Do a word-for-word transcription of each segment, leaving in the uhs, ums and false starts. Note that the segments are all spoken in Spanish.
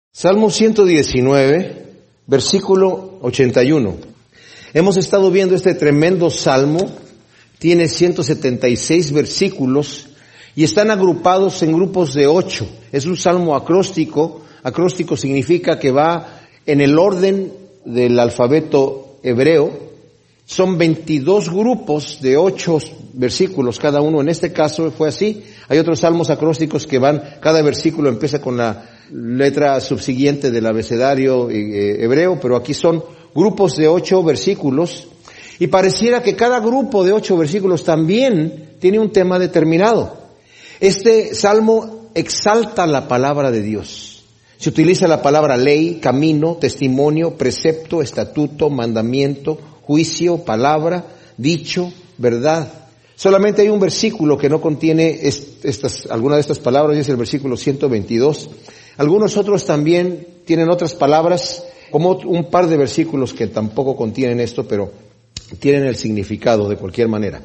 Salmo ciento diecinueve, versículo ochenta y uno. Hemos estado viendo este tremendo salmo, tiene ciento setenta y seis versículos y están agrupados en grupos de ocho. Es un salmo acróstico. Acróstico significa que va en el orden del alfabeto hebreo. Son veintidós grupos de ocho versículos cada uno. En este caso fue así. Hay otros salmos acrósticos que van, cada versículo empieza con la letra subsiguiente del abecedario eh, hebreo, pero aquí son grupos de ocho versículos. Y pareciera que cada grupo de ocho versículos también tiene un tema determinado. Este salmo exalta la palabra de Dios. Se utiliza la palabra ley, camino, testimonio, precepto, estatuto, mandamiento, juicio, palabra, dicho, verdad. Solamente hay un versículo que no contiene estas, alguna de estas palabras, y es el versículo ciento veintidós. Algunos otros también tienen otras palabras, como un par de versículos que tampoco contienen esto, pero tienen el significado de cualquier manera.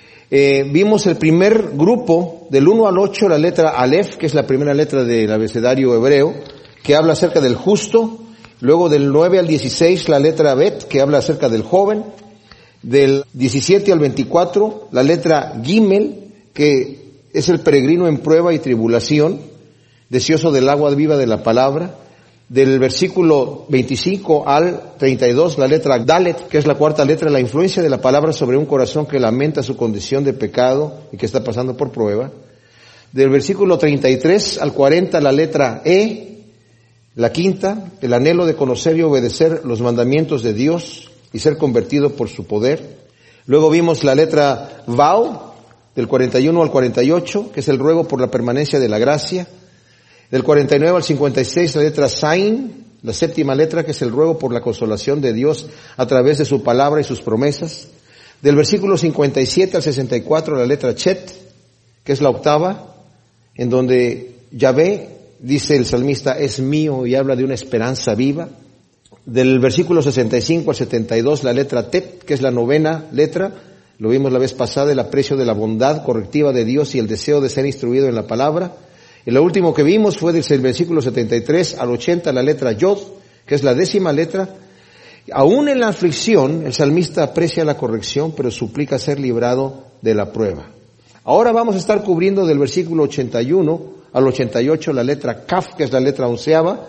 Eh, vimos el primer grupo, del uno al ocho, la letra Aleph, que es la primera letra del abecedario hebreo, que habla acerca del justo. Luego del nueve al dieciséis, la letra Bet, que habla acerca del joven. Del diecisiete al veinticuatro, la letra Gimel, que es el peregrino en prueba y tribulación, deseoso del agua viva de la palabra. Del versículo veinticinco al treinta y dos, la letra Dalet, que es la cuarta letra, la influencia de la palabra sobre un corazón que lamenta su condición de pecado y que está pasando por prueba. Del versículo treinta y tres al cuarenta, la letra E, la quinta, el anhelo de conocer y obedecer los mandamientos de Dios y ser convertido por su poder. Luego vimos la letra Vau, del cuarenta y uno al cuarenta y ocho, que es el ruego por la permanencia de la gracia. Del cuarenta y nueve al cincuenta y seis, la letra Zain, la séptima letra, que es el ruego por la consolación de Dios a través de su palabra y sus promesas. Del versículo cincuenta y siete al sesenta y cuatro, la letra Chet, que es la octava, en donde Yahvé, dice el salmista, es mío, y habla de una esperanza viva. Del versículo sesenta y cinco al setenta y dos, la letra Tet, que es la novena letra, lo vimos la vez pasada, el aprecio de la bondad correctiva de Dios y el deseo de ser instruido en la palabra. Y lo último que vimos fue desde el versículo setenta y tres al ochenta, la letra Yod, que es la décima letra. Aún en la aflicción, el salmista aprecia la corrección, pero suplica ser librado de la prueba. Ahora vamos a estar cubriendo del versículo ochenta y uno al ochenta y ocho, la letra Kaf, que es la letra onceava,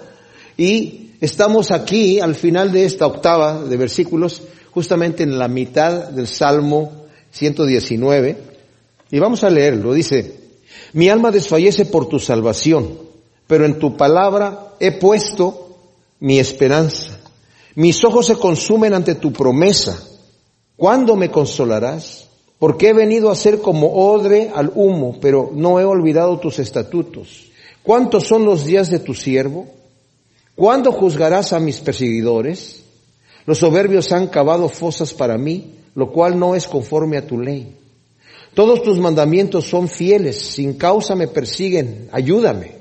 y estamos aquí, al final de esta octava de versículos, justamente en la mitad del Salmo ciento diecinueve, y vamos a leerlo. Dice: mi alma desfallece por tu salvación, pero en tu palabra he puesto mi esperanza. Mis ojos se consumen ante tu promesa. ¿Cuándo me consolarás? Porque he venido a ser como odre al humo, pero no he olvidado tus estatutos. ¿Cuántos son los días de tu siervo? ¿Cuándo juzgarás a mis perseguidores? Los soberbios han cavado fosas para mí, lo cual no es conforme a tu ley. Todos tus mandamientos son fieles, sin causa me persiguen, ayúdame.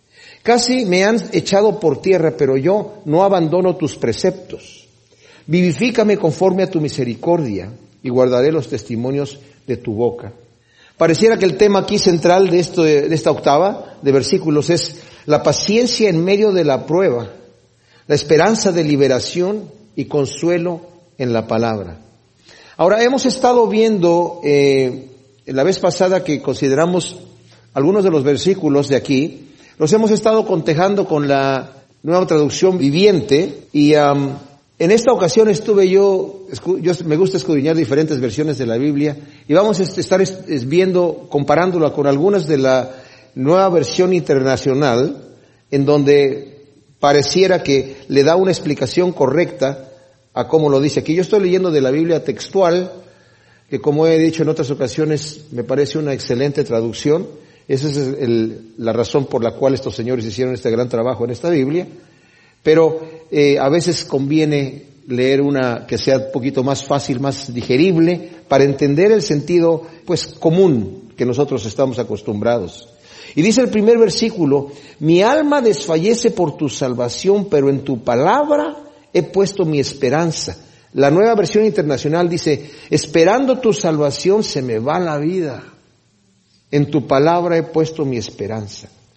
Casi me han echado por tierra, pero yo no abandono tus preceptos. Vivifícame conforme a tu misericordia y guardaré los testimonios de tu boca. Pareciera que el tema aquí central de, esto, de esta octava de versículos es la paciencia en medio de la prueba, la esperanza de liberación y consuelo en la palabra. Ahora, hemos estado viendo eh, la vez pasada que consideramos algunos de los versículos de aquí, los hemos estado contejando con la nueva traducción viviente, y um, en esta ocasión estuve yo, yo me gusta escudriñar diferentes versiones de la Biblia, y vamos a estar viendo, comparándola con algunas de la nueva versión internacional, en donde pareciera que le da una explicación correcta a cómo lo dice aquí. Yo estoy leyendo de la Biblia textual, que como he dicho en otras ocasiones, me parece una excelente traducción. Esa es el, la razón por la cual estos señores hicieron este gran trabajo en esta Biblia. Pero eh, a veces conviene leer una que sea un poquito más fácil, más digerible, para entender el sentido pues común que nosotros estamos acostumbrados. Y dice el primer versículo: mi alma desfallece por tu salvación, pero en tu palabra he puesto mi esperanza. La nueva versión internacional dice: esperando tu salvación se me va la vida. En tu palabra he puesto mi esperanza.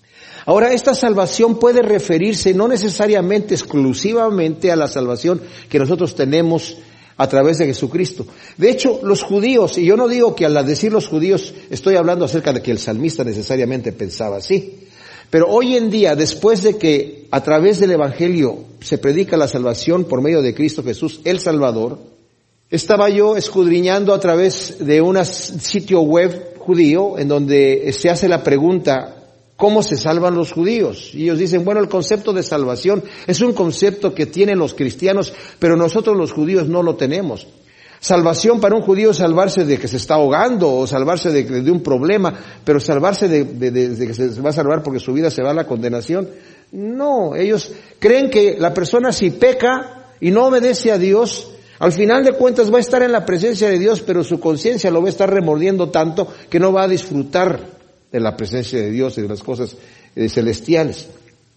Ahora, esta salvación puede referirse no necesariamente exclusivamente a la salvación que nosotros tenemos a través de Jesucristo. De hecho, los judíos, y yo no digo que al decir los judíos estoy hablando acerca de que el salmista necesariamente pensaba así, pero hoy en día, después de que a través del Evangelio se predica la salvación por medio de Cristo Jesús, el Salvador, estaba yo escudriñando a través de un sitio web judío en donde se hace la pregunta, ¿cómo se salvan los judíos? Y ellos dicen, bueno, el concepto de salvación es un concepto que tienen los cristianos, pero nosotros los judíos no lo tenemos. Salvación para un judío es salvarse de que se está ahogando o salvarse de, de un problema, pero salvarse de, de, de, de que se va a salvar porque su vida se va a la condenación. No, ellos creen que la persona si peca y no obedece a Dios, al final de cuentas va a estar en la presencia de Dios, pero su conciencia lo va a estar remordiendo tanto que no va a disfrutar de la presencia de Dios y de las cosas eh, celestiales.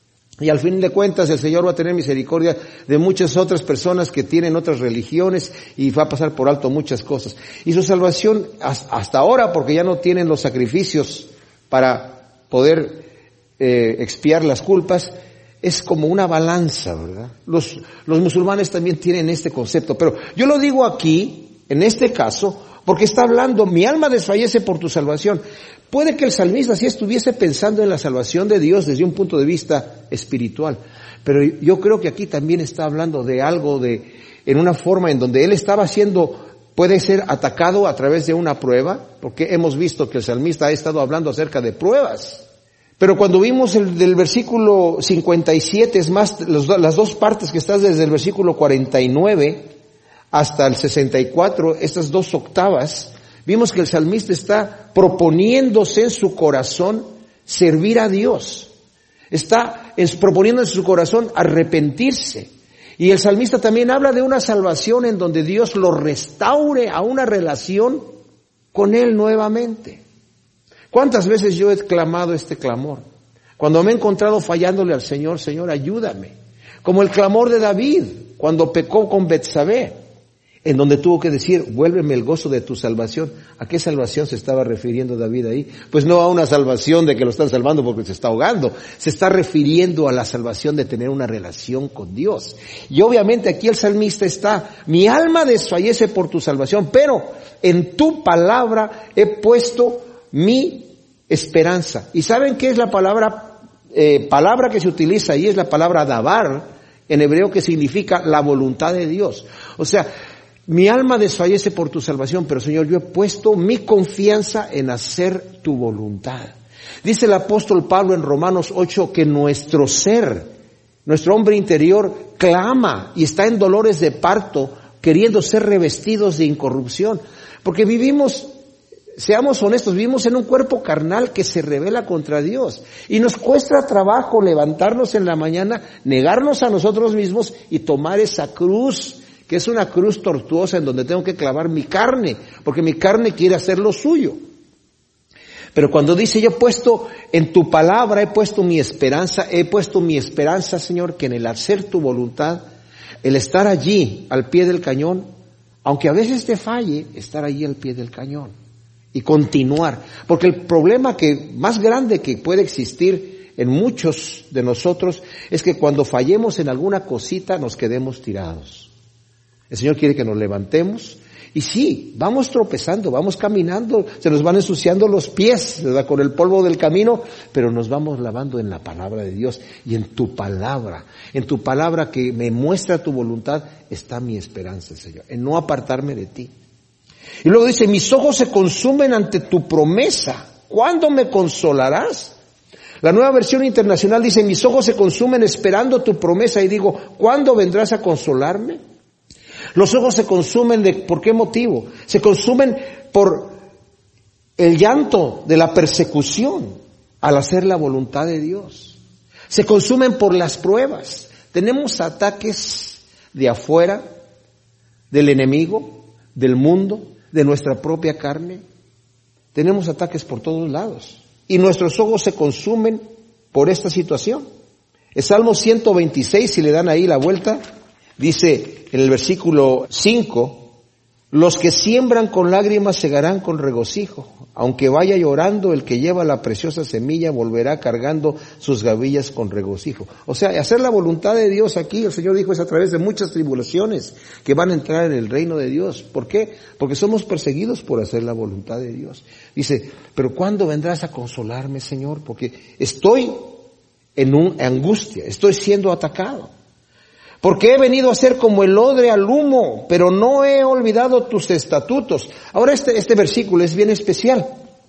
Y al fin de cuentas el Señor va a tener misericordia de muchas otras personas que tienen otras religiones y va a pasar por alto muchas cosas. Y su salvación hasta ahora, porque ya no tienen los sacrificios para poder eh, expiar las culpas, es como una balanza, ¿verdad? Los, los musulmanes también tienen este concepto, pero yo lo digo aquí, en este caso, porque está hablando, mi alma desfallece por tu salvación. Puede que el salmista sí estuviese pensando en la salvación de Dios desde un punto de vista espiritual, pero yo creo que aquí también está hablando de algo de, en una forma en donde él estaba siendo, puede ser atacado a través de una prueba, porque hemos visto que el salmista ha estado hablando acerca de pruebas. Pero cuando vimos el del versículo cincuenta y siete, es más, los, las dos partes que están desde el versículo cuarenta y nueve hasta el sesenta y cuatro, estas dos octavas, vimos que el salmista está proponiéndose en su corazón servir a Dios. Está proponiendo en su corazón arrepentirse. Y el salmista también habla de una salvación en donde Dios lo restaure a una relación con Él nuevamente. ¿Cuántas veces yo he clamado este clamor? Cuando me he encontrado fallándole al Señor, Señor, ayúdame. Como el clamor de David, cuando pecó con Betsabé, en donde tuvo que decir, vuélveme el gozo de tu salvación. ¿A qué salvación se estaba refiriendo David ahí? Pues no a una salvación de que lo están salvando porque se está ahogando. Se está refiriendo a la salvación de tener una relación con Dios. Y obviamente aquí el salmista está, mi alma desfallece por tu salvación, pero en tu palabra he puesto mi esperanza. ¿Y saben qué es la palabra, eh, palabra que se utiliza ahí? Es la palabra dabar, en hebreo, que significa la voluntad de Dios. O sea, mi alma desfallece por tu salvación, pero Señor, yo he puesto mi confianza en hacer tu voluntad. Dice el apóstol Pablo en Romanos ocho que nuestro ser, nuestro hombre interior, clama y está en dolores de parto, queriendo ser revestidos de incorrupción. Porque vivimos, seamos honestos, vivimos en un cuerpo carnal que se rebela contra Dios. Y nos cuesta trabajo levantarnos en la mañana, negarnos a nosotros mismos y tomar esa cruz, que es una cruz tortuosa en donde tengo que clavar mi carne, porque mi carne quiere hacer lo suyo. Pero cuando dice, yo he puesto en tu palabra, he puesto mi esperanza, he puesto mi esperanza, Señor, que en el hacer tu voluntad, el estar allí al pie del cañón, aunque a veces te falle, estar allí al pie del cañón y continuar. Porque el problema que más grande que puede existir en muchos de nosotros es que cuando fallemos en alguna cosita nos quedemos tirados. El Señor quiere que nos levantemos y sí, vamos tropezando, vamos caminando, se nos van ensuciando los pies, ¿verdad?, con el polvo del camino, pero nos vamos lavando en la palabra de Dios y en tu palabra, en tu palabra que me muestra tu voluntad, está mi esperanza, Señor, en no apartarme de ti. Y luego dice, mis ojos se consumen ante tu promesa, ¿cuándo me consolarás? La Nueva Versión Internacional dice, mis ojos se consumen esperando tu promesa y digo, ¿cuándo vendrás a consolarme? Los ojos se consumen de, ¿por qué motivo? Se consumen por el llanto de la persecución al hacer la voluntad de Dios. Se consumen por las pruebas. Tenemos ataques de afuera, del enemigo, del mundo, de nuestra propia carne. Tenemos ataques por todos lados. Y nuestros ojos se consumen por esta situación. El Salmo ciento veintiséis, si le dan ahí la vuelta, dice en el versículo cinco, Los que siembran con lágrimas segarán con regocijo. Aunque vaya llorando, el que lleva la preciosa semilla volverá cargando sus gavillas con regocijo. O sea, hacer la voluntad de Dios aquí, el Señor dijo, es a través de muchas tribulaciones que van a entrar en el reino de Dios. ¿Por qué? Porque somos perseguidos por hacer la voluntad de Dios. Dice, pero ¿cuándo vendrás a consolarme, Señor? Porque estoy en una angustia, estoy siendo atacado. Porque he venido a ser como el odre al humo, pero no he olvidado tus estatutos. Ahora este, este versículo es bien especial.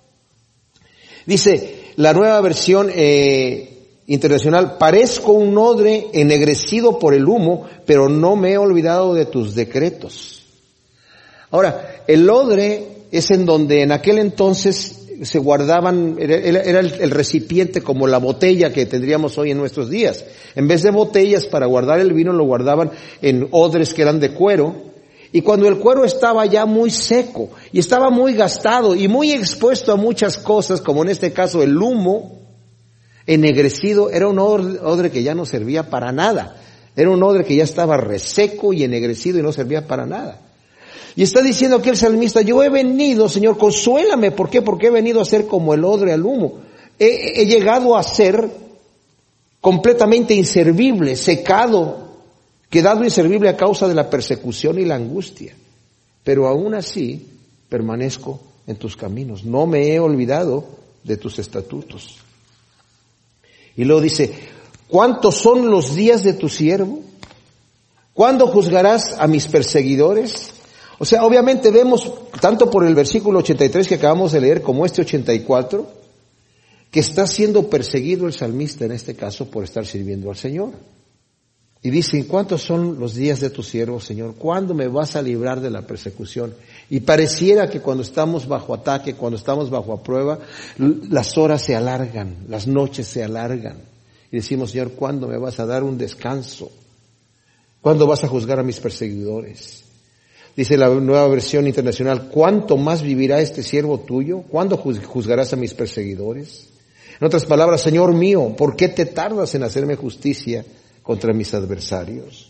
Dice la nueva versión eh, internacional, parezco un odre ennegrecido por el humo, pero no me he olvidado de tus decretos. Ahora, el odre es en donde en aquel entonces se guardaban, era, era el, el recipiente como la botella que tendríamos hoy en nuestros días. En vez de botellas para guardar el vino, lo guardaban en odres que eran de cuero. Y cuando el cuero estaba ya muy seco y estaba muy gastado y muy expuesto a muchas cosas, como en este caso el humo ennegrecido, era un odre, odre que ya no servía para nada. Era un odre que ya estaba reseco y ennegrecido y no servía para nada. Y está diciendo aquí el salmista, yo he venido, Señor, consuélame. ¿Por qué? Porque he venido a ser como el odre al humo. He, he llegado a ser completamente inservible, secado, quedado inservible a causa de la persecución y la angustia. Pero aún así permanezco en tus caminos. No me he olvidado de tus estatutos. Y luego dice, ¿cuántos son los días de tu siervo? ¿Cuándo juzgarás a mis perseguidores? O sea, obviamente vemos, tanto por el versículo ochenta y tres que acabamos de leer, como este ochenta y cuatro, que está siendo perseguido el salmista en este caso por estar sirviendo al Señor. Y dice, ¿cuántos son los días de tu siervo, Señor? ¿Cuándo me vas a librar de la persecución? Y pareciera que cuando estamos bajo ataque, cuando estamos bajo prueba, las horas se alargan, las noches se alargan. Y decimos, Señor, ¿cuándo me vas a dar un descanso? ¿Cuándo vas a juzgar a mis perseguidores? Dice la nueva versión internacional, ¿cuánto más vivirá este siervo tuyo? ¿Cuándo juzgarás a mis perseguidores? En otras palabras, Señor mío, ¿por qué te tardas en hacerme justicia contra mis adversarios?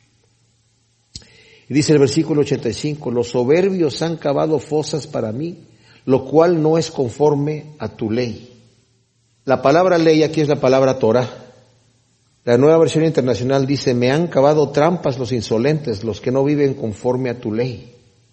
Y dice el versículo ochenta y cinco, los soberbios han cavado fosas para mí, lo cual no es conforme a tu ley. La palabra ley aquí es la palabra Torah. La nueva versión internacional dice, me han cavado trampas los insolentes, los que no viven conforme a tu ley.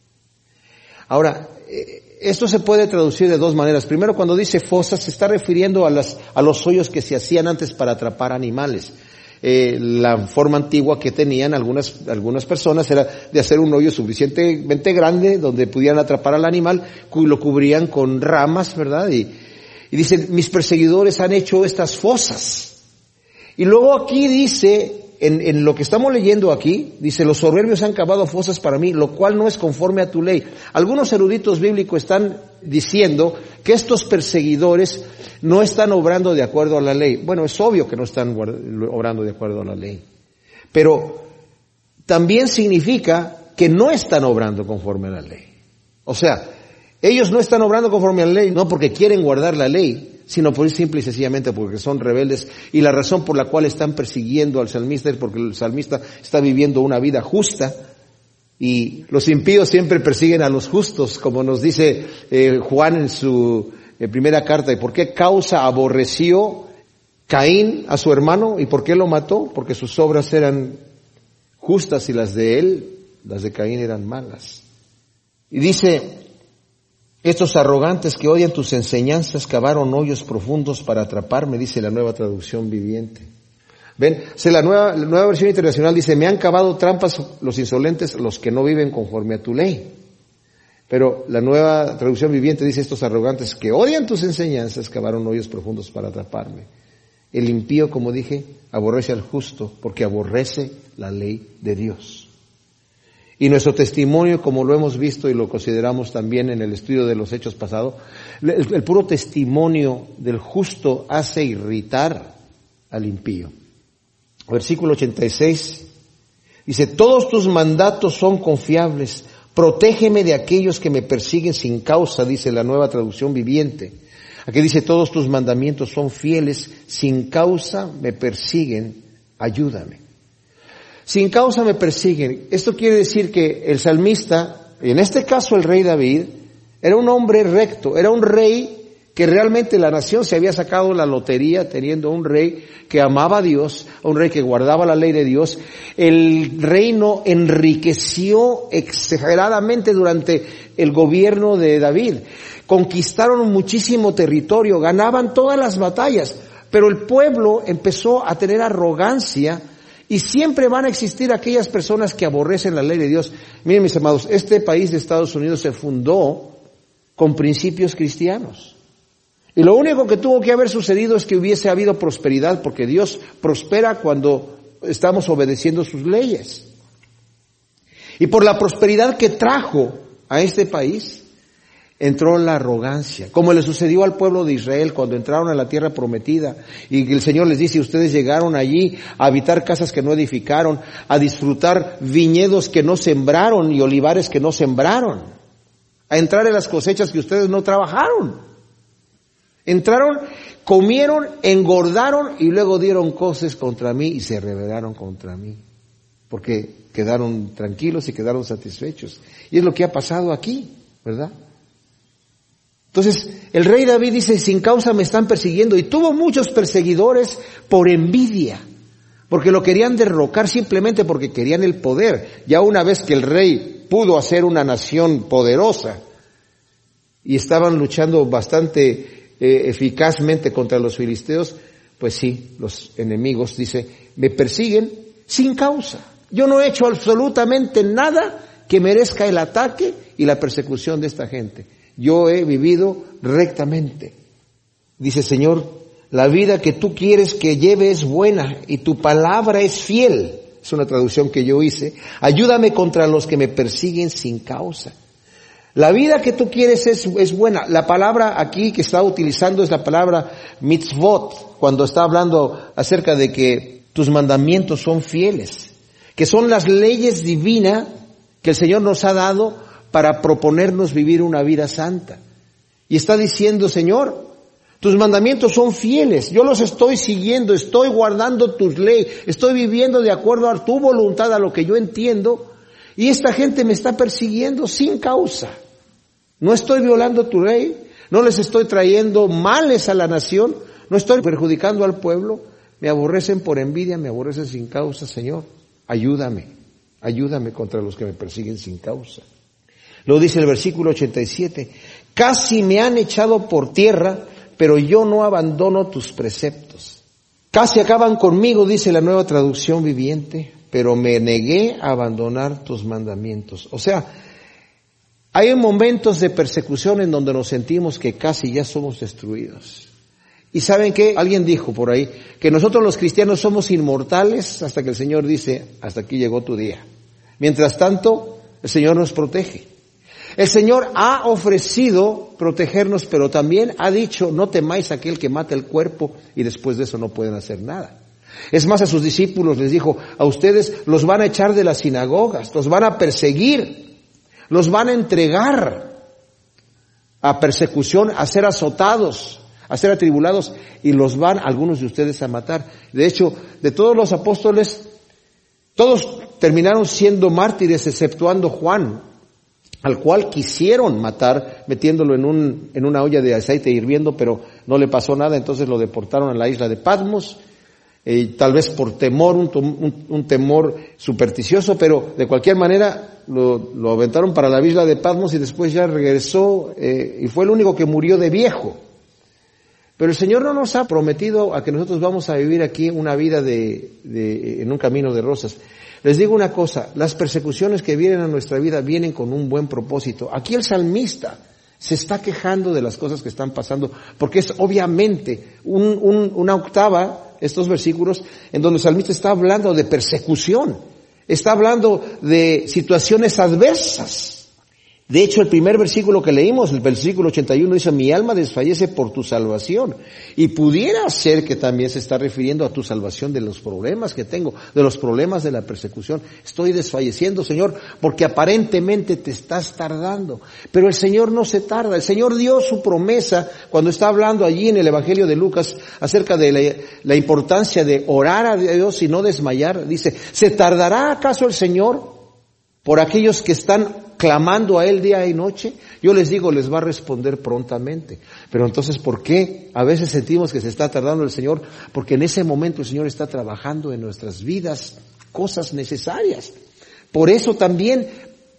Ahora, esto se puede traducir de dos maneras. Primero, cuando dice fosas, se está refiriendo a, las, a los hoyos que se hacían antes para atrapar animales. Eh, la forma antigua que tenían algunas, algunas personas era de hacer un hoyo suficientemente grande donde pudieran atrapar al animal, lo cubrían con ramas, ¿verdad? Y, y dice, mis perseguidores han hecho estas fosas. Y luego aquí dice, en, en lo que estamos leyendo aquí, dice, los soberbios han cavado fosas para mí, lo cual no es conforme a tu ley. Algunos eruditos bíblicos están diciendo que estos perseguidores no están obrando de acuerdo a la ley. Bueno, es obvio que no están obrando de acuerdo a la ley. Pero también significa que no están obrando conforme a la ley. O sea, ellos no están obrando conforme a la ley, no porque quieren guardar la ley, sino por simple y sencillamente porque son rebeldes, y la razón por la cual están persiguiendo al salmista es porque el salmista está viviendo una vida justa, y los impíos siempre persiguen a los justos, como nos dice eh, Juan en su eh, primera carta. ¿Y por qué causa aborreció Caín a su hermano? ¿Y por qué lo mató? Porque sus obras eran justas y las de él, las de Caín, eran malas. Y dice, estos arrogantes que odian tus enseñanzas cavaron hoyos profundos para atraparme, dice la nueva traducción viviente. Ven, o sea, la nueva, la nueva versión internacional dice, me han cavado trampas los insolentes, los que no viven conforme a tu ley. Pero la nueva traducción viviente dice, estos arrogantes que odian tus enseñanzas cavaron hoyos profundos para atraparme. El impío, como dije, aborrece al justo porque aborrece la ley de Dios. Y nuestro testimonio, como lo hemos visto y lo consideramos también en el estudio de los hechos pasados, el, el puro testimonio del justo hace irritar al impío. Versículo ochenta y seis dice, todos tus mandatos son confiables, protégeme de aquellos que me persiguen sin causa, dice la nueva traducción viviente. Aquí dice, todos tus mandamientos son fieles, sin causa me persiguen, ayúdame. Sin causa me persiguen. Esto quiere decir que el salmista Y en este caso el rey David era un hombre recto, era un rey que realmente la nación se había sacado la lotería teniendo un rey que amaba a Dios, un rey que guardaba la ley de Dios. El reino enriqueció exageradamente durante el gobierno de David. Conquistaron muchísimo territorio, ganaban todas las batallas, pero el pueblo empezó a tener arrogancia y siempre van a existir aquellas personas que aborrecen la ley de Dios. Miren, mis amados, este país de Estados Unidos se fundó con principios cristianos. Y lo único que tuvo que haber sucedido es que hubiese habido prosperidad, porque Dios prospera cuando estamos obedeciendo sus leyes. Y por la prosperidad que trajo a este país, entró la arrogancia, como le sucedió al pueblo de Israel cuando entraron a la tierra prometida. Y el Señor les dice, ustedes llegaron allí a habitar casas que no edificaron, a disfrutar viñedos que no sembraron y olivares que no sembraron, a entrar en las cosechas que ustedes no trabajaron. Entraron, comieron, engordaron y luego dieron cosas contra mí y se rebelaron contra mí. Porque quedaron tranquilos y quedaron satisfechos. Y es lo que ha pasado aquí, ¿verdad? Entonces, el rey David dice, sin causa me están persiguiendo. Y tuvo muchos perseguidores por envidia. Porque lo querían derrocar simplemente porque querían el poder. Ya una vez que el rey pudo hacer una nación poderosa y estaban luchando bastante Eh, eficazmente contra los filisteos, pues sí, los enemigos, dice, me persiguen sin causa. Yo no he hecho absolutamente nada que merezca el ataque y la persecución de esta gente. Yo he vivido rectamente. Dice, Señor, la vida que tú quieres que lleve es buena y tu palabra es fiel. Es una traducción que yo hice. Ayúdame contra los que me persiguen sin causa. La vida que tú quieres es, es buena. La palabra aquí que está utilizando es la palabra mitzvot, cuando está hablando acerca de que tus mandamientos son fieles, que son las leyes divinas que el Señor nos ha dado para proponernos vivir una vida santa. Y está diciendo, Señor, tus mandamientos son fieles, yo los estoy siguiendo, estoy guardando tus leyes, estoy viviendo de acuerdo a tu voluntad, a lo que yo entiendo, y esta gente me está persiguiendo sin causa. No estoy violando tu ley, no les estoy trayendo males a la nación, no estoy perjudicando al pueblo, me aborrecen por envidia, me aborrecen sin causa, Señor, ayúdame, ayúdame contra los que me persiguen sin causa. Lo dice el versículo ochenta y siete, casi me han echado por tierra, pero yo no abandono tus preceptos. Casi acaban conmigo, dice la Nueva Traducción Viviente, pero me negué a abandonar tus mandamientos. O sea, hay momentos de persecución en donde nos sentimos que casi ya somos destruidos. Y ¿saben qué? Alguien dijo por ahí que nosotros los cristianos somos inmortales hasta que el Señor dice, hasta aquí llegó tu día. Mientras tanto, el Señor nos protege. El Señor ha ofrecido protegernos, pero también ha dicho, no temáis a aquel que mata el cuerpo y después de eso no pueden hacer nada. Es más, a sus discípulos les dijo, a ustedes los van a echar de las sinagogas, los van a perseguir. Los van a entregar a persecución, a ser azotados, a ser atribulados, y los van algunos de ustedes a matar. De hecho, de todos los apóstoles, todos terminaron siendo mártires, exceptuando Juan, al cual quisieron matar metiéndolo en un en una olla de aceite hirviendo, pero no le pasó nada, entonces lo deportaron a la isla de Patmos. Eh, tal vez por temor, un, un, un temor supersticioso, pero de cualquier manera lo, lo aventaron para la isla de Patmos y después ya regresó eh, y fue el único que murió de viejo. Pero el Señor no nos ha prometido a que nosotros vamos a vivir aquí una vida de, de en un camino de rosas. Les digo una cosa, las persecuciones que vienen a nuestra vida vienen con un buen propósito. Aquí el salmista se está quejando de las cosas que están pasando, porque es obviamente un, un, una octava, estos versículos, en donde el salmista está hablando de persecución, está hablando de situaciones adversas. De hecho, el primer versículo que leímos, el versículo ochenta y uno, dice, mi alma desfallece por tu salvación. Y pudiera ser que también se está refiriendo a tu salvación de los problemas que tengo, de los problemas de la persecución. Estoy desfalleciendo, Señor, porque aparentemente te estás tardando. Pero el Señor no se tarda. El Señor dio su promesa cuando está hablando allí en el Evangelio de Lucas acerca de la, la importancia de orar a Dios y no desmayar. Dice, ¿se tardará acaso el Señor por aquellos que están clamando a Él día y noche, yo les digo, les va a responder prontamente. Pero entonces, ¿por qué a veces sentimos que se está tardando el Señor? Porque en ese momento el Señor está trabajando en nuestras vidas cosas necesarias. Por eso también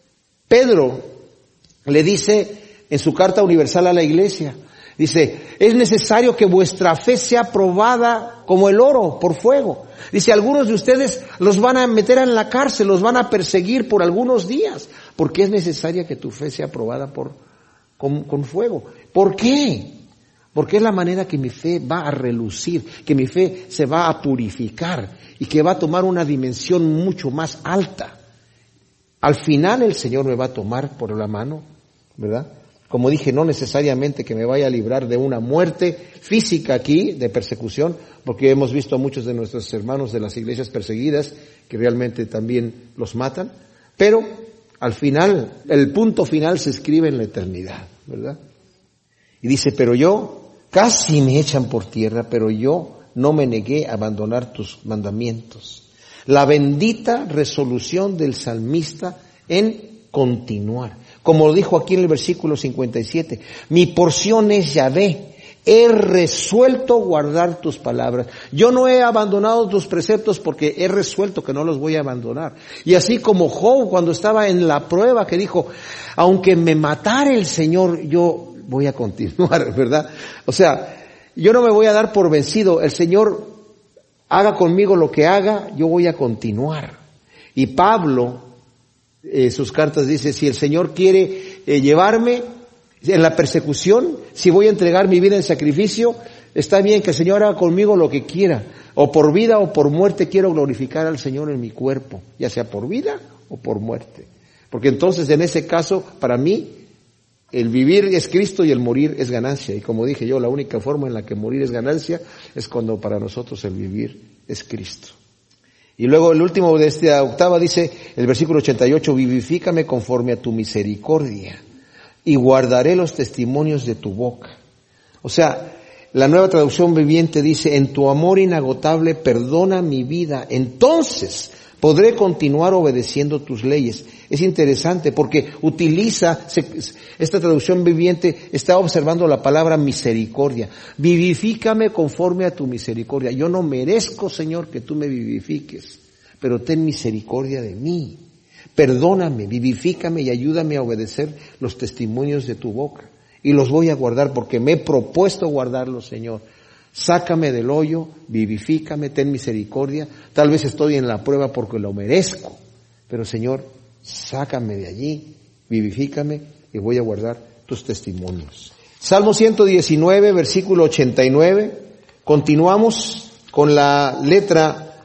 Pedro le dice en su carta universal a la iglesia, dice, es necesario que vuestra fe sea probada como el oro por fuego. Dice, algunos de ustedes los van a meter en la cárcel, los van a perseguir por algunos días, porque es necesaria que tu fe sea probada por, con, con fuego. ¿Por qué? Porque es la manera que mi fe va a relucir, que mi fe se va a purificar y que va a tomar una dimensión mucho más alta. Al final el Señor me va a tomar por la mano, ¿verdad? Como dije, no necesariamente que me vaya a librar de una muerte física aquí, de persecución, porque hemos visto a muchos de nuestros hermanos de las iglesias perseguidas que realmente también los matan, pero al final, el punto final se escribe en la eternidad, ¿verdad? Y dice, pero yo, casi me echan por tierra, pero yo no me negué a abandonar tus mandamientos. La bendita resolución del salmista en continuar. Como dijo aquí en el versículo cincuenta y siete, mi porción es Yahvé, he resuelto guardar tus palabras. Yo no he abandonado tus preceptos porque he resuelto que no los voy a abandonar. Y así como Job cuando estaba en la prueba que dijo, aunque me matara el Señor, yo voy a continuar, ¿verdad? O sea, yo no me voy a dar por vencido. El Señor haga conmigo lo que haga, yo voy a continuar. Y Pablo, Eh, sus cartas dice, si el Señor quiere eh, llevarme en la persecución, si voy a entregar mi vida en sacrificio, está bien, que el Señor haga conmigo lo que quiera, o por vida o por muerte quiero glorificar al Señor en mi cuerpo, ya sea por vida o por muerte, porque entonces en ese caso, para mí, el vivir es Cristo y el morir es ganancia, y como dije yo, la única forma en la que morir es ganancia es cuando para nosotros el vivir es Cristo. Y luego el último de esta octava dice, el versículo ochenta y ocho, vivifícame conforme a tu misericordia y guardaré los testimonios de tu boca. O sea, la Nueva Traducción Viviente dice, en tu amor inagotable perdona mi vida, entonces podré continuar obedeciendo tus leyes. Es interesante porque utiliza, esta traducción viviente está observando la palabra misericordia. Vivifícame conforme a tu misericordia. Yo no merezco, Señor, que tú me vivifiques, pero ten misericordia de mí. Perdóname, vivifícame y ayúdame a obedecer los testimonios de tu boca. Y los voy a guardar porque me he propuesto guardarlos, Señor. Sácame del hoyo, vivifícame, ten misericordia. Tal vez estoy en la prueba porque lo merezco, pero Señor, sácame de allí, vivifícame y voy a guardar tus testimonios. Salmo ciento diecinueve, versículo ochenta y nueve. Continuamos con la letra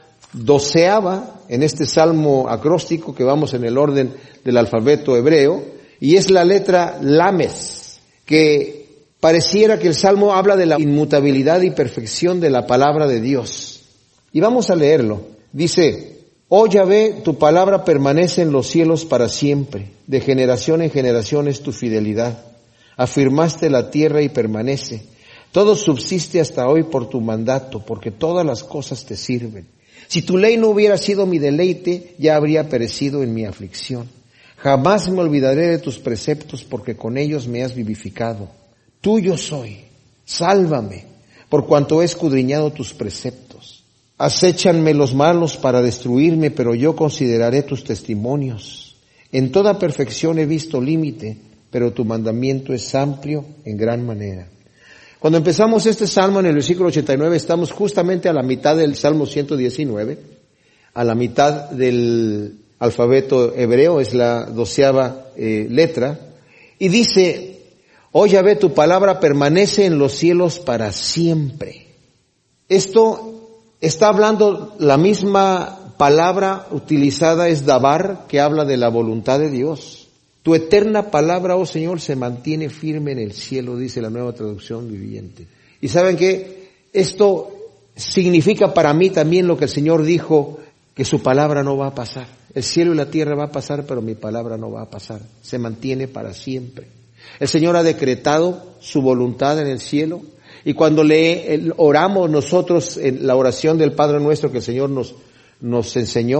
doceava en este salmo acróstico que vamos en el orden del alfabeto hebreo, y es la letra Lames, que pareciera que el Salmo habla de la inmutabilidad y perfección de la palabra de Dios. Y vamos a leerlo. Dice, oh Yahvé, tu palabra permanece en los cielos para siempre. De generación en generación es tu fidelidad. Afirmaste la tierra y permanece. Todo subsiste hasta hoy por tu mandato, porque todas las cosas te sirven. Si tu ley no hubiera sido mi deleite, ya habría perecido en mi aflicción. Jamás me olvidaré de tus preceptos, porque con ellos me has vivificado. Tuyo soy, sálvame, por cuanto he escudriñado tus preceptos. Acéchanme los malos para destruirme, pero yo consideraré tus testimonios. En toda perfección he visto límite, pero tu mandamiento es amplio en gran manera. Cuando empezamos este salmo en el versículo ochenta y nueve, estamos justamente a la mitad del Salmo ciento diecinueve, a la mitad del alfabeto hebreo, es la doceava eh, letra, y dice, oh Yahvé, tu palabra permanece en los cielos para siempre. Esto está hablando, la misma palabra utilizada es dabar, que habla de la voluntad de Dios. Tu eterna palabra, oh Señor, se mantiene firme en el cielo, dice la Nueva Traducción Viviente. Y ¿saben qué? Esto significa para mí también lo que el Señor dijo, que su palabra no va a pasar. El cielo y la tierra va a pasar, pero mi palabra no va a pasar. Se mantiene para siempre. El Señor ha decretado su voluntad en el cielo, y cuando le oramos nosotros en la oración del Padre Nuestro que el Señor nos, nos enseñó,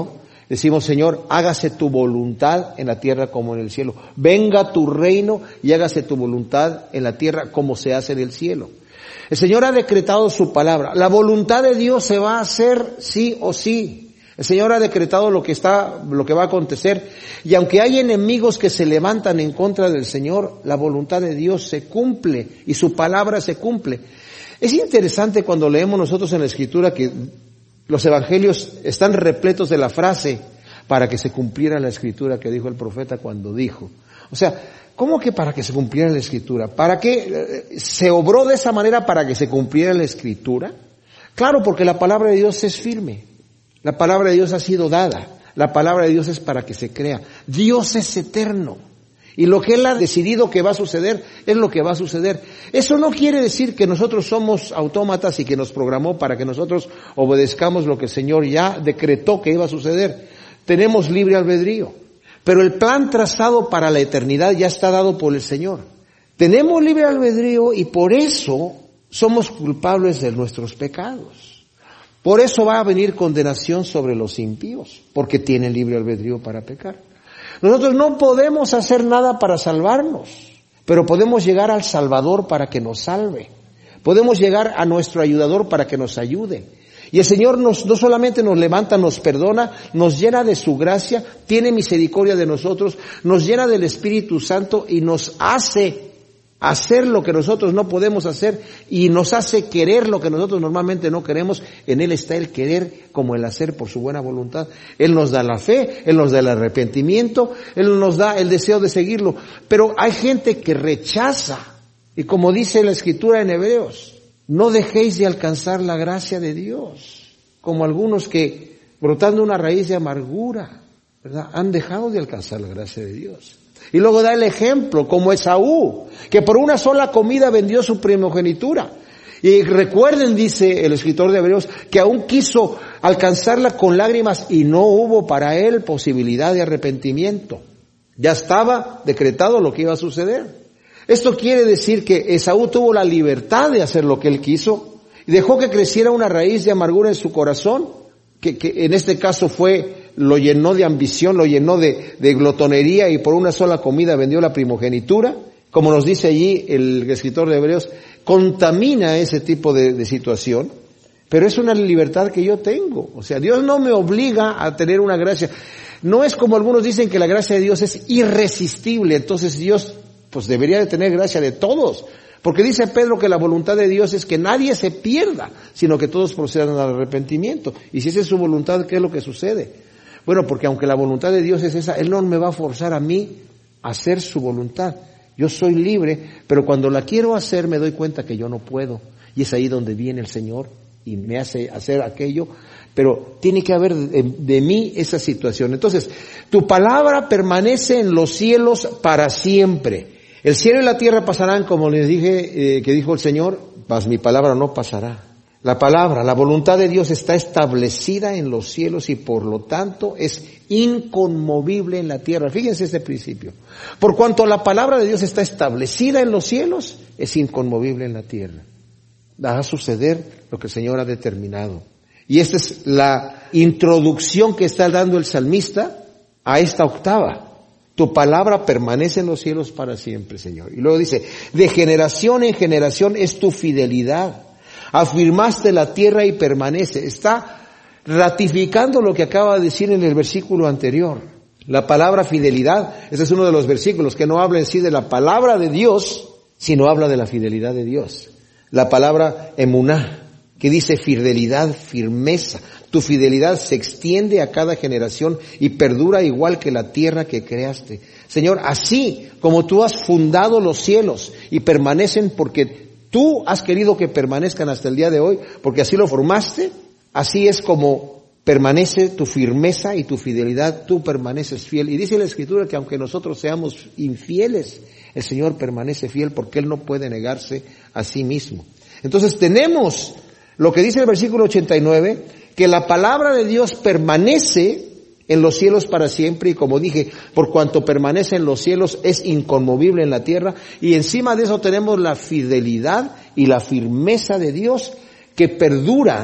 Decimos, Señor, hágase tu voluntad en la tierra como en el cielo. Venga tu reino y hágase tu voluntad en la tierra como se hace en el cielo. El Señor ha decretado su palabra. La voluntad de Dios se va a hacer sí o sí. El Señor ha decretado lo que está, lo que va a acontecer. Y aunque hay enemigos que se levantan en contra del Señor, la voluntad de Dios se cumple y su palabra se cumple. Es interesante cuando leemos nosotros en la Escritura que los evangelios están repletos de la frase para que se cumpliera la Escritura que dijo el profeta cuando dijo. O sea, ¿cómo que para que se cumpliera la Escritura? ¿Para qué se obró de esa manera para que se cumpliera la Escritura? Claro, porque la palabra de Dios es firme. La palabra de Dios ha sido dada. La palabra de Dios es para que se crea. Dios es eterno. Y lo que Él ha decidido que va a suceder, es lo que va a suceder. Eso no quiere decir que nosotros somos autómatas y que nos programó para que nosotros obedezcamos lo que el Señor ya decretó que iba a suceder. Tenemos libre albedrío. Pero el plan trazado para la eternidad ya está dado por el Señor. Tenemos libre albedrío y por eso somos culpables de nuestros pecados. Por eso va a venir condenación sobre los impíos, porque tienen libre albedrío para pecar. Nosotros no podemos hacer nada para salvarnos, pero podemos llegar al Salvador para que nos salve. Podemos llegar a nuestro ayudador para que nos ayude. Y el Señor nos, no solamente nos levanta, nos perdona, nos llena de su gracia, tiene misericordia de nosotros, nos llena del Espíritu Santo y nos hace hacer lo que nosotros no podemos hacer y nos hace querer lo que nosotros normalmente no queremos. En Él está el querer como el hacer por su buena voluntad. Él nos da la fe, Él nos da el arrepentimiento, Él nos da el deseo de seguirlo. Pero hay gente que rechaza, y como dice la Escritura en Hebreos, no dejéis de alcanzar la gracia de Dios, como algunos que, brotando una raíz de amargura, ¿verdad?, han dejado de alcanzar la gracia de Dios. Y luego da el ejemplo, como Esaú, que por una sola comida vendió su primogenitura. Y recuerden, dice el escritor de Hebreos, que aún quiso alcanzarla con lágrimas y no hubo para él posibilidad de arrepentimiento. Ya estaba decretado lo que iba a suceder. Esto quiere decir que Esaú tuvo la libertad de hacer lo que él quiso y dejó que creciera una raíz de amargura en su corazón, que, que en este caso fue... lo llenó de ambición, lo llenó de, de glotonería y por una sola comida vendió la primogenitura. Como nos dice allí el escritor de Hebreos, contamina ese tipo de, de situación, pero es una libertad que yo tengo. O sea, Dios no me obliga a tener una gracia. No es como algunos dicen que la gracia de Dios es irresistible, entonces Dios pues debería de tener gracia de todos. Porque dice Pedro que la voluntad de Dios es que nadie se pierda, sino que todos procedan al arrepentimiento. Y si esa es su voluntad, ¿qué es lo que sucede? Bueno, porque aunque la voluntad de Dios es esa, Él no me va a forzar a mí a hacer su voluntad. Yo soy libre, pero cuando la quiero hacer me doy cuenta que yo no puedo. Y es ahí donde viene el Señor y me hace hacer aquello. Pero tiene que haber de, de mí esa situación. Entonces, tu palabra permanece en los cielos para siempre. El cielo y la tierra pasarán, como les dije, eh, que dijo el Señor, mas mi palabra no pasará. La palabra, la voluntad de Dios está establecida en los cielos y por lo tanto es inconmovible en la tierra. Fíjense este principio. Por cuanto la palabra de Dios está establecida en los cielos, es inconmovible en la tierra. Va a suceder lo que el Señor ha determinado. Y esta es la introducción que está dando el salmista a esta octava. Tu palabra permanece en los cielos para siempre, Señor. Y luego dice, de generación en generación es tu fidelidad. Afirmaste la tierra y permanece. Está ratificando lo que acaba de decir en el versículo anterior. La palabra fidelidad, ese es uno de los versículos que no habla en sí de la palabra de Dios, sino habla de la fidelidad de Dios. La palabra emuná, que dice fidelidad, firmeza. Tu fidelidad se extiende a cada generación y perdura igual que la tierra que creaste. Señor, así como tú has fundado los cielos y permanecen porque tú has querido que permanezcan hasta el día de hoy, porque así lo formaste, así es como permanece tu firmeza y tu fidelidad, tú permaneces fiel. Y dice la Escritura que aunque nosotros seamos infieles, el Señor permanece fiel porque Él no puede negarse a sí mismo. Entonces tenemos lo que dice el versículo ochenta y nueve, que la palabra de Dios permanece en los cielos para siempre, y como dije, por cuanto permanece en los cielos es inconmovible en la tierra, y encima de eso tenemos la fidelidad y la firmeza de Dios que perdura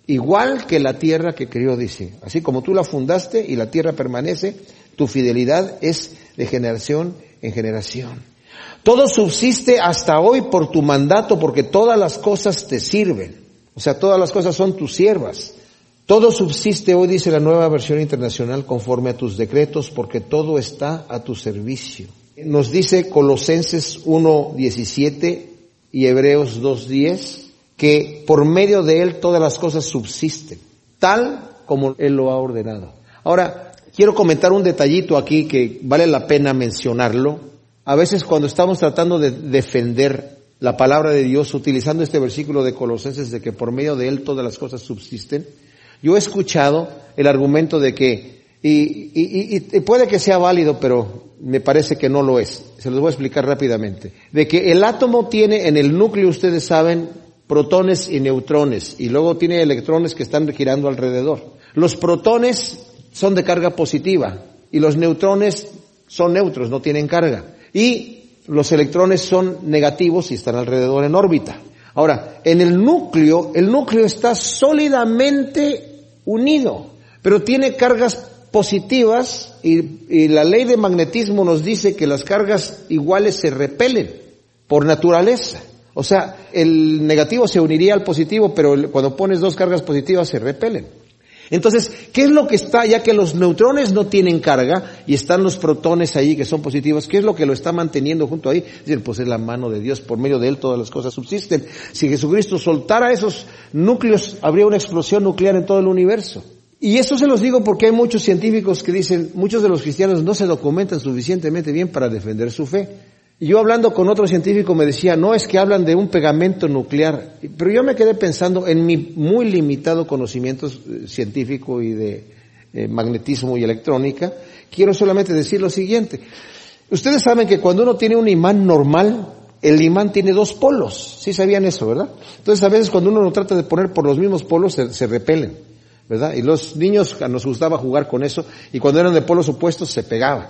igual que la tierra que crió, dice. Así como tú la fundaste y la tierra permanece, tu fidelidad es de generación en generación. Todo subsiste hasta hoy por tu mandato, porque todas las cosas te sirven. O sea, todas las cosas son tus siervas. Todo subsiste hoy, dice la Nueva Versión Internacional, conforme a tus decretos, porque todo está a tu servicio. Nos dice Colosenses uno diecisiete y Hebreos dos diez, que por medio de Él todas las cosas subsisten, tal como Él lo ha ordenado. Ahora, quiero comentar un detallito aquí que vale la pena mencionarlo. A veces cuando estamos tratando de defender la palabra de Dios, utilizando este versículo de Colosenses de que por medio de Él todas las cosas subsisten, yo he escuchado el argumento de que, y, y, y, y puede que sea válido, pero me parece que no lo es. Se los voy a explicar rápidamente. De que el átomo tiene en el núcleo, ustedes saben, protones y neutrones, y luego tiene electrones que están girando alrededor. Los protones son de carga positiva, y los neutrones son neutros, no tienen carga. Y los electrones son negativos y están alrededor en órbita. Ahora, en el núcleo, el núcleo está sólidamente unido, pero tiene cargas positivas y, y la ley de magnetismo nos dice que las cargas iguales se repelen por naturaleza. O sea, el negativo se uniría al positivo, pero el, cuando pones dos cargas positivas se repelen. Entonces, ¿qué es lo que está? Ya que los neutrones no tienen carga y están los protones ahí que son positivos, ¿qué es lo que lo está manteniendo junto ahí? Es decir, pues es la mano de Dios, por medio de Él todas las cosas subsisten. Si Jesucristo soltara esos núcleos, habría una explosión nuclear en todo el universo. Y esto se los digo porque hay muchos científicos que dicen, muchos de los cristianos no se documentan suficientemente bien para defender su fe. Y yo hablando con otro científico me decía, no, es que hablan de un pegamento nuclear. Pero yo me quedé pensando en mi muy limitado conocimiento científico y de eh, magnetismo y electrónica. Quiero solamente decir lo siguiente. Ustedes saben que cuando uno tiene un imán normal, el imán tiene dos polos. Sí sabían eso, ¿verdad? Entonces a veces cuando uno lo trata de poner por los mismos polos, se, se repelen, ¿verdad? Y los niños nos gustaba jugar con eso, y cuando eran de polos opuestos se pegaban.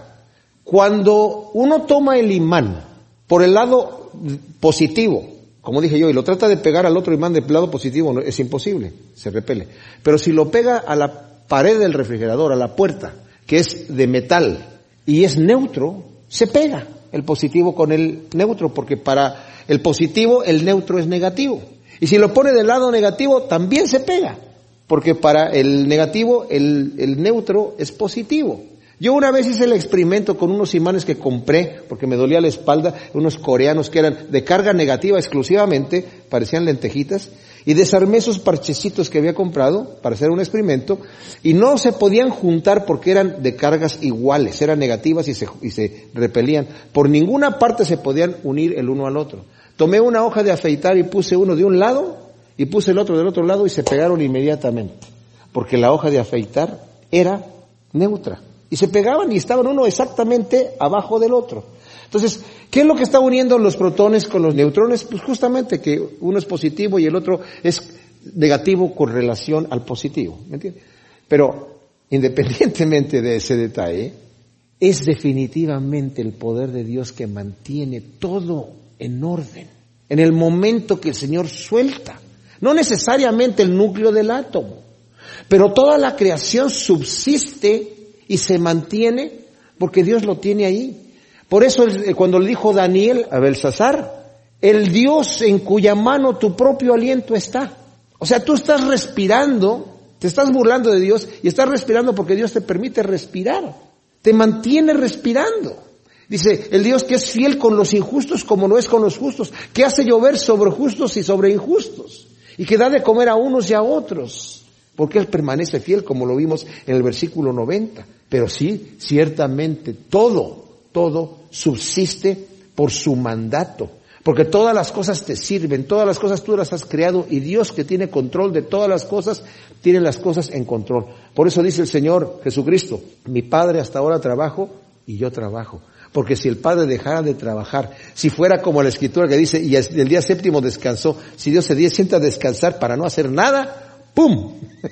Cuando uno toma el imán por el lado positivo, como dije yo, y lo trata de pegar al otro imán del lado positivo, no, es imposible, se repele. Pero si lo pega a la pared del refrigerador, a la puerta, que es de metal, y es neutro, se pega el positivo con el neutro, porque para el positivo el neutro es negativo. Y si lo pone del lado negativo, también se pega, porque para el negativo el, el neutro es positivo. Yo una vez hice el experimento con unos imanes que compré, porque me dolía la espalda, unos coreanos que eran de carga negativa exclusivamente, parecían lentejitas, y desarmé esos parchecitos que había comprado para hacer un experimento, y no se podían juntar porque eran de cargas iguales, eran negativas y se, y se repelían. Por ninguna parte se podían unir el uno al otro. Tomé una hoja de afeitar y puse uno de un lado, y puse el otro del otro lado, y se pegaron inmediatamente, porque la hoja de afeitar era neutra. Y se pegaban y estaban uno exactamente abajo del otro. Entonces, ¿qué es lo que está uniendo los protones con los neutrones? Pues justamente que uno es positivo y el otro es negativo con relación al positivo. ¿Me entiendes? Pero, independientemente de ese detalle, es definitivamente el poder de Dios que mantiene todo en orden. En el momento que el Señor suelta. No necesariamente el núcleo del átomo, pero toda la creación subsiste y se mantiene porque Dios lo tiene ahí. Por eso cuando le dijo Daniel a Belsasar, el Dios en cuya mano tu propio aliento está. O sea, tú estás respirando, te estás burlando de Dios y estás respirando porque Dios te permite respirar. Te mantiene respirando. Dice, el Dios que es fiel con los injustos como no es con los justos, que hace llover sobre justos y sobre injustos, y que da de comer a unos y a otros. Porque Él permanece fiel, como lo vimos en el versículo noventa. Pero sí, ciertamente, todo, todo subsiste por su mandato. Porque todas las cosas te sirven, todas las cosas tú las has creado, y Dios que tiene control de todas las cosas, tiene las cosas en control. Por eso dice el Señor Jesucristo, mi Padre hasta ahora trabajo y yo trabajo. Porque si el Padre dejara de trabajar, si fuera como la Escritura que dice, y el día séptimo descansó, si Dios se sienta a descansar para no hacer nada, ¡pum!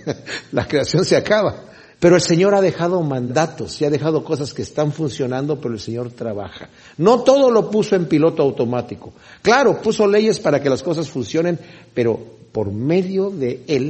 La creación se acaba. Pero el Señor ha dejado mandatos y ha dejado cosas que están funcionando, pero el Señor trabaja. No todo lo puso en piloto automático. Claro, puso leyes para que las cosas funcionen, pero por medio de Él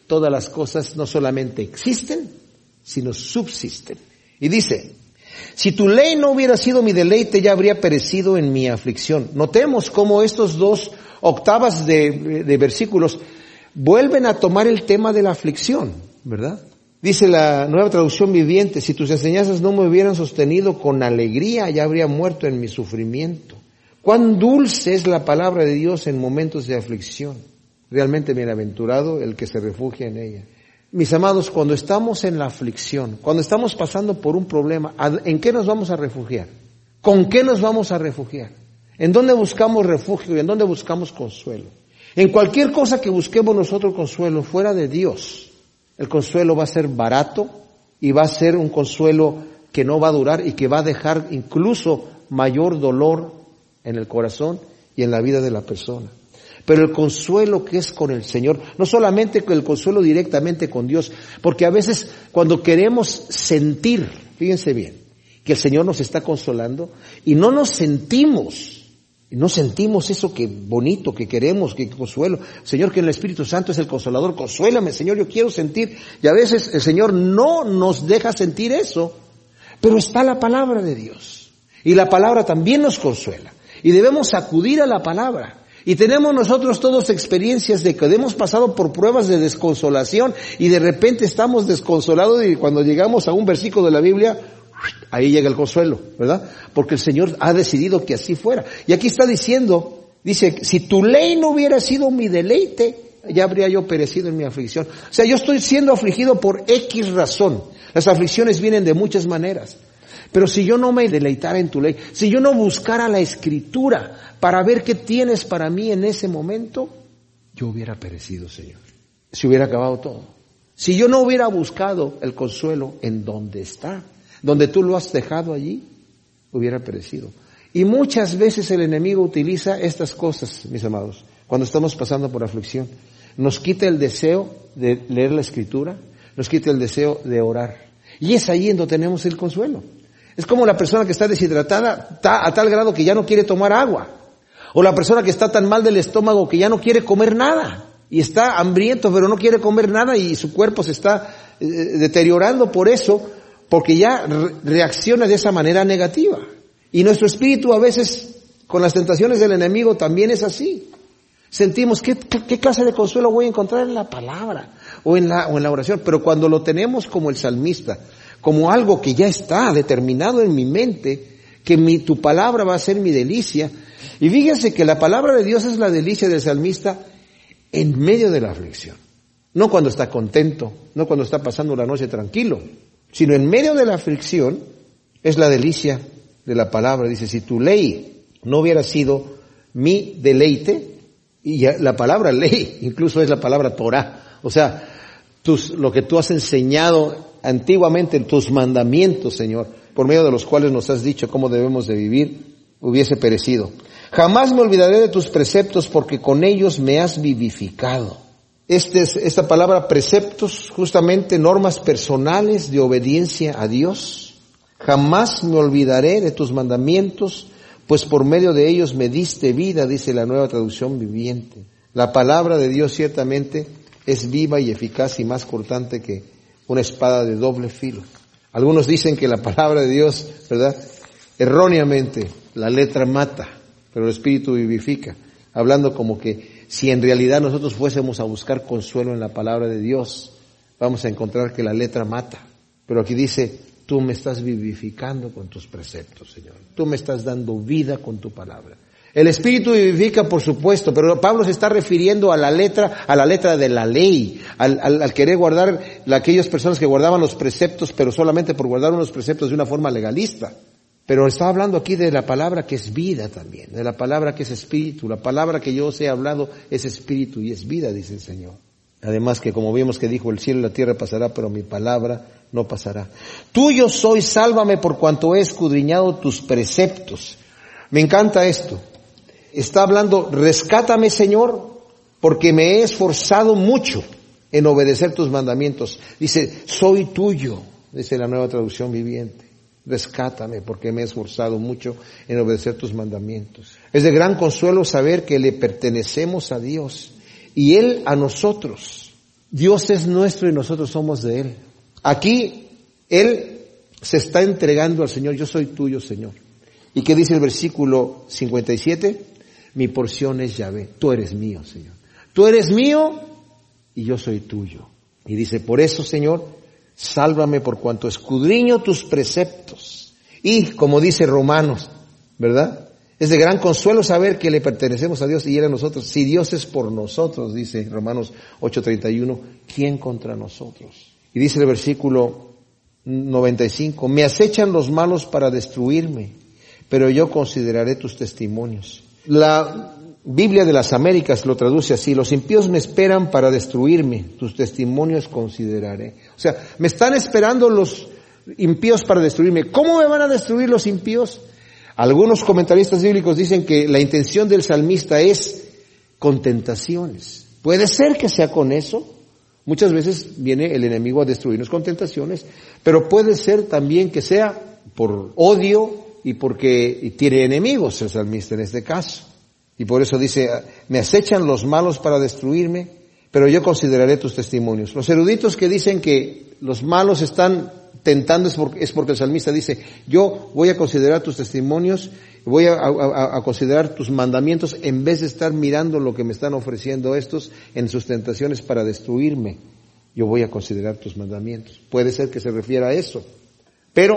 todas las cosas no solamente existen, sino subsisten. Y dice, si tu ley no hubiera sido mi deleite, ya habría perecido en mi aflicción. Notemos cómo estos dos octavas de, de versículos vuelven a tomar el tema de la aflicción, ¿verdad? Dice la Nueva Traducción Viviente, si tus enseñanzas no me hubieran sostenido con alegría, ya habría muerto en mi sufrimiento. Cuán dulce es la palabra de Dios en momentos de aflicción. Realmente bienaventurado el que se refugia en ella. Mis amados, cuando estamos en la aflicción, cuando estamos pasando por un problema, ¿en qué nos vamos a refugiar? ¿Con qué nos vamos a refugiar? ¿En dónde buscamos refugio y en dónde buscamos consuelo? En cualquier cosa que busquemos nosotros consuelo fuera de Dios, el consuelo va a ser barato y va a ser un consuelo que no va a durar y que va a dejar incluso mayor dolor en el corazón y en la vida de la persona. Pero el consuelo que es con el Señor, no solamente el consuelo directamente con Dios, porque a veces cuando queremos sentir, fíjense bien, que el Señor nos está consolando y no nos sentimos, y no sentimos eso que bonito, que queremos, que consuelo. Señor, que el Espíritu Santo es el consolador, consuélame, Señor, yo quiero sentir. Y a veces el Señor no nos deja sentir eso, pero está la palabra de Dios. Y la palabra también nos consuela. Y debemos acudir a la palabra. Y tenemos nosotros todos experiencias de que hemos pasado por pruebas de desconsolación y de repente estamos desconsolados y cuando llegamos a un versículo de la Biblia, ahí llega el consuelo, ¿verdad? Porque el Señor ha decidido que así fuera. Y aquí está diciendo, dice, si tu ley no hubiera sido mi deleite, ya habría yo perecido en mi aflicción. O sea, yo estoy siendo afligido por X razón. Las aflicciones vienen de muchas maneras. Pero si yo no me deleitara en tu ley, si yo no buscara la Escritura para ver qué tienes para mí en ese momento, yo hubiera perecido, Señor. Se hubiera acabado todo. Si yo no hubiera buscado el consuelo en donde está, donde tú lo has dejado allí, hubiera perecido. Y muchas veces el enemigo utiliza estas cosas, mis amados, cuando estamos pasando por aflicción. Nos quita el deseo de leer la Escritura, nos quita el deseo de orar. Y es ahí en donde tenemos el consuelo. Es como la persona que está deshidratada está a tal grado que ya no quiere tomar agua. O la persona que está tan mal del estómago que ya no quiere comer nada. Y está hambriento pero no quiere comer nada y su cuerpo se está eh, deteriorando por eso, porque ya re- reacciona de esa manera negativa. Y nuestro espíritu a veces con las tentaciones del enemigo también es así. Sentimos, ¿qué, qué, qué clase de consuelo voy a encontrar en la palabra o en la, o en la oración? Pero cuando lo tenemos como el salmista, como algo que ya está determinado en mi mente, que mi, tu palabra va a ser mi delicia. Y fíjense que la palabra de Dios es la delicia del salmista en medio de la aflicción. No cuando está contento, no cuando está pasando la noche tranquilo, sino en medio de la aflicción es la delicia de la palabra. Dice, si tu ley no hubiera sido mi deleite, y ya la palabra ley incluso es la palabra Torah, o sea, tus, lo que tú has enseñado antiguamente, tus mandamientos, Señor, por medio de los cuales nos has dicho cómo debemos de vivir, hubiese perecido. Jamás me olvidaré de tus preceptos porque con ellos me has vivificado. Este es, esta palabra preceptos, justamente normas personales de obediencia a Dios. Jamás me olvidaré de tus mandamientos, pues por medio de ellos me diste vida, dice la Nueva Traducción Viviente. La palabra de Dios ciertamente es viva y eficaz y más cortante que una espada de doble filo. Algunos dicen que la palabra de Dios, ¿verdad? Erróneamente, la letra mata, pero el Espíritu vivifica. Hablando como que si en realidad nosotros fuésemos a buscar consuelo en la palabra de Dios, vamos a encontrar que la letra mata. Pero aquí dice, tú me estás vivificando con tus preceptos, Señor. Tú me estás dando vida con tu palabra. El Espíritu vivifica, por supuesto, pero Pablo se está refiriendo a la letra, a la letra de la ley, al, al, al querer guardar, a aquellas personas que guardaban los preceptos, pero solamente por guardar unos preceptos de una forma legalista. Pero está hablando aquí de la palabra que es vida también, de la palabra que es espíritu. La palabra que yo os he hablado es espíritu y es vida, dice el Señor. Además que como vimos que dijo, el cielo y la tierra pasará, pero mi palabra no pasará. Tuyo soy, sálvame por cuanto he escudriñado tus preceptos. Me encanta esto. Está hablando, rescátame, Señor, porque me he esforzado mucho en obedecer tus mandamientos. Dice, soy tuyo, dice la Nueva Traducción Viviente. Rescátame porque me he esforzado mucho en obedecer tus mandamientos. Es de gran consuelo saber que le pertenecemos a Dios y Él a nosotros. Dios es nuestro y nosotros somos de Él. Aquí, Él se está entregando al Señor. Yo soy tuyo, Señor. ¿Y qué dice el versículo cincuenta y siete? Mi porción es Yahvé. Tú eres mío, Señor. Tú eres mío y yo soy tuyo. Y dice, por eso, Señor, sálvame por cuanto escudriño tus preceptos. Y, como dice Romanos, ¿verdad? Es de gran consuelo saber que le pertenecemos a Dios y Él a nosotros. Si Dios es por nosotros, dice Romanos ocho treinta y uno, ¿quién contra nosotros? Y dice el versículo noventa y cinco, me acechan los malos para destruirme, pero yo consideraré tus testimonios. La Biblia de las Américas lo traduce así, los impíos me esperan para destruirme, tus testimonios consideraré. O sea, me están esperando los impíos para destruirme. ¿Cómo me van a destruir los impíos? Algunos comentaristas bíblicos dicen que la intención del salmista es con tentaciones. Puede ser que sea con eso. Muchas veces viene el enemigo a destruirnos con tentaciones, pero puede ser también que sea por odio y porque tiene enemigos el salmista en este caso. Y por eso dice, me acechan los malos para destruirme, pero yo consideraré tus testimonios. Los eruditos que dicen que los malos están tentando es porque, es porque el salmista dice, yo voy a considerar tus testimonios, voy a, a, a considerar tus mandamientos en vez de estar mirando lo que me están ofreciendo estos en sus tentaciones para destruirme. Yo voy a considerar tus mandamientos. Puede ser que se refiera a eso. Pero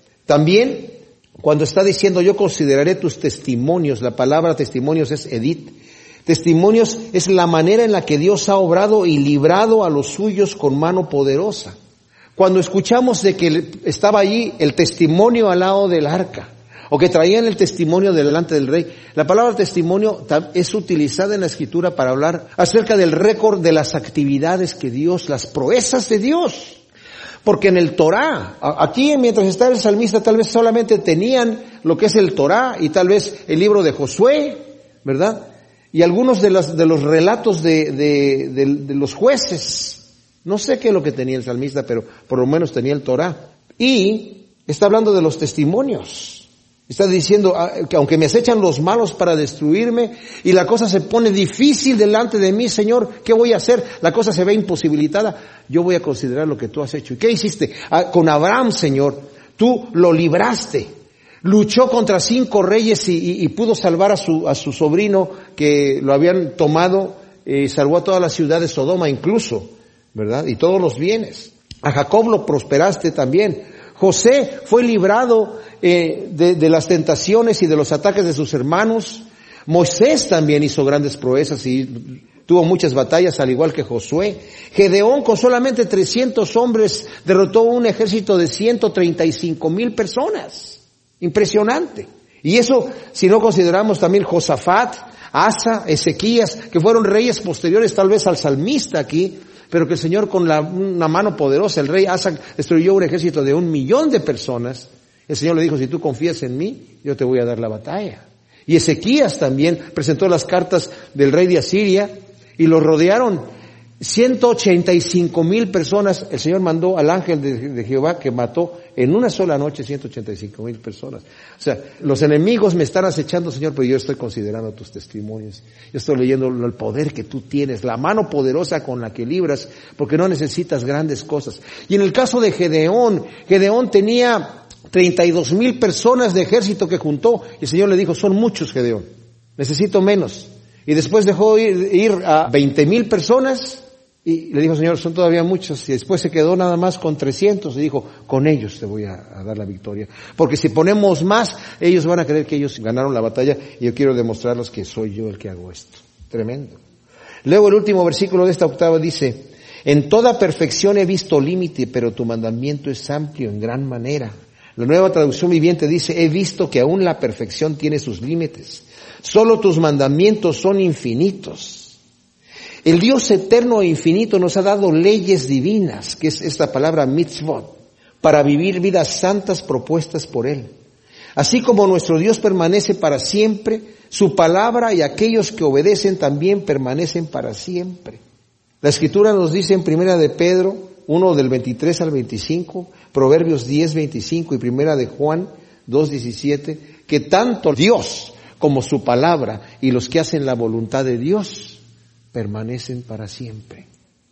también cuando está diciendo yo consideraré tus testimonios, la palabra testimonios es edit. Testimonios es la manera en la que Dios ha obrado y librado a los suyos con mano poderosa. Cuando escuchamos de que estaba allí el testimonio al lado del arca, o que traían el testimonio delante del rey, la palabra testimonio es utilizada en la Escritura para hablar acerca del récord de las actividades que Dios, las proezas de Dios. Porque en el Torá, aquí mientras estaba el salmista tal vez solamente tenían lo que es el Torá y tal vez el libro de Josué, ¿verdad? Y algunos de, las, de los relatos de, de, de, de los jueces. No sé qué es lo que tenía el salmista, pero por lo menos tenía el Torá. Y está hablando de los testimonios. Está diciendo que aunque me acechan los malos para destruirme y la cosa se pone difícil delante de mí, Señor, ¿qué voy a hacer? La cosa se ve imposibilitada. Yo voy a considerar lo que tú has hecho. ¿Y qué hiciste? Ah, con Abraham, Señor, tú lo libraste. Luchó contra cinco reyes y, y, y pudo salvar a su, a su sobrino que lo habían tomado, eh, salvó a toda la ciudad de Sodoma incluso, ¿verdad? Y todos los bienes. A Jacob lo prosperaste también. José fue librado eh, de, de las tentaciones y de los ataques de sus hermanos. Moisés también hizo grandes proezas y tuvo muchas batallas al igual que Josué. Gedeón con solamente trescientos hombres derrotó un ejército de ciento treinta y cinco mil personas. Impresionante. Y eso si no consideramos también Josafat, Asa, Ezequías, que fueron reyes posteriores tal vez al salmista aquí, pero que el Señor con la, una mano poderosa, el rey Asa destruyó un ejército de un millón de personas. El Señor le dijo, si tú confías en mí, yo te voy a dar la batalla. Y Ezequías también presentó las cartas del rey de Asiria y lo rodearon ciento ochenta y cinco mil personas. El Señor mandó al ángel de, de Jehová que mató en una sola noche ciento ochenta y cinco mil personas. O sea, los enemigos me están acechando, Señor, pero yo estoy considerando tus testimonios. Yo estoy leyendo el poder que tú tienes, la mano poderosa con la que libras, porque no necesitas grandes cosas. Y en el caso de Gedeón, Gedeón tenía treinta y dos mil personas de ejército que juntó, y el Señor le dijo, son muchos, Gedeón, necesito menos. Y después dejó ir, ir a veinte mil personas, y le dijo, Señor, son todavía muchos, y después se quedó nada más con trescientos, y dijo, con ellos te voy a, a dar la victoria. Porque si ponemos más, ellos van a creer que ellos ganaron la batalla, y yo quiero demostrarles que soy yo el que hago esto. Tremendo. Luego el último versículo de esta octava dice, en toda perfección he visto límite, pero tu mandamiento es amplio en gran manera. La Nueva Traducción Viviente dice, he visto que aún la perfección tiene sus límites. Solo tus mandamientos son infinitos. El Dios eterno e infinito nos ha dado leyes divinas, que es esta palabra mitzvot, para vivir vidas santas propuestas por Él. Así como nuestro Dios permanece para siempre, su palabra y aquellos que obedecen también permanecen para siempre. La Escritura nos dice en Primera de Pedro, uno del veintitrés al veinticinco, Proverbios diez, veinticinco y Primera de Juan dos, diecisiete, que tanto Dios como su palabra y los que hacen la voluntad de Dios permanecen para siempre.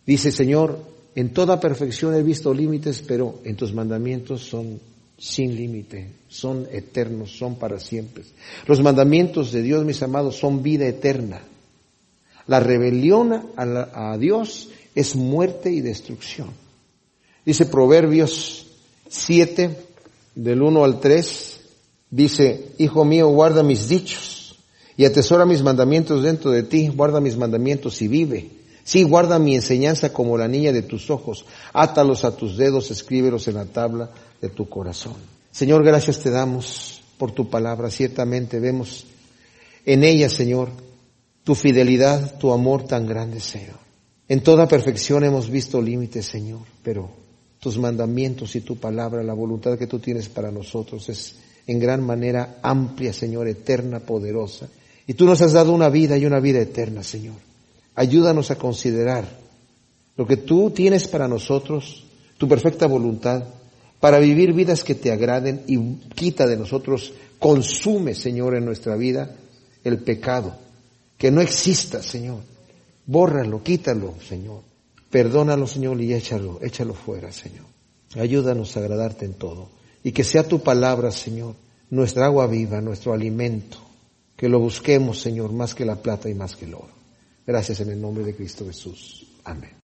Dice, Señor, en toda perfección he visto límites, pero en tus mandamientos son sin límite, son eternos, son para siempre. Los mandamientos de Dios, mis amados, son vida eterna. La rebelión a, la, a Dios es muerte y destrucción. Dice Proverbios siete, del uno al tres, dice, Hijo mío, guarda mis dichos y atesora mis mandamientos dentro de ti, guarda mis mandamientos y vive. Sí, guarda mi enseñanza como la niña de tus ojos, átalos a tus dedos, escríbelos en la tabla de tu corazón. Señor, gracias te damos por tu palabra. Ciertamente vemos en ella, Señor, tu fidelidad, tu amor tan grande, Señor. En toda perfección hemos visto límites, Señor, pero tus mandamientos y tu palabra, la voluntad que tú tienes para nosotros es en gran manera amplia, Señor, eterna, poderosa. Y tú nos has dado una vida y una vida eterna, Señor. Ayúdanos a considerar lo que tú tienes para nosotros, tu perfecta voluntad, para vivir vidas que te agraden y quita de nosotros, consume, Señor, en nuestra vida el pecado. Que no exista, Señor. Bórralo, quítalo, Señor. Perdónalo, Señor, y échalo, échalo fuera, Señor. Ayúdanos a agradarte en todo. Y que sea tu palabra, Señor, nuestra agua viva, nuestro alimento. Que lo busquemos, Señor, más que la plata y más que el oro. Gracias en el nombre de Cristo Jesús. Amén.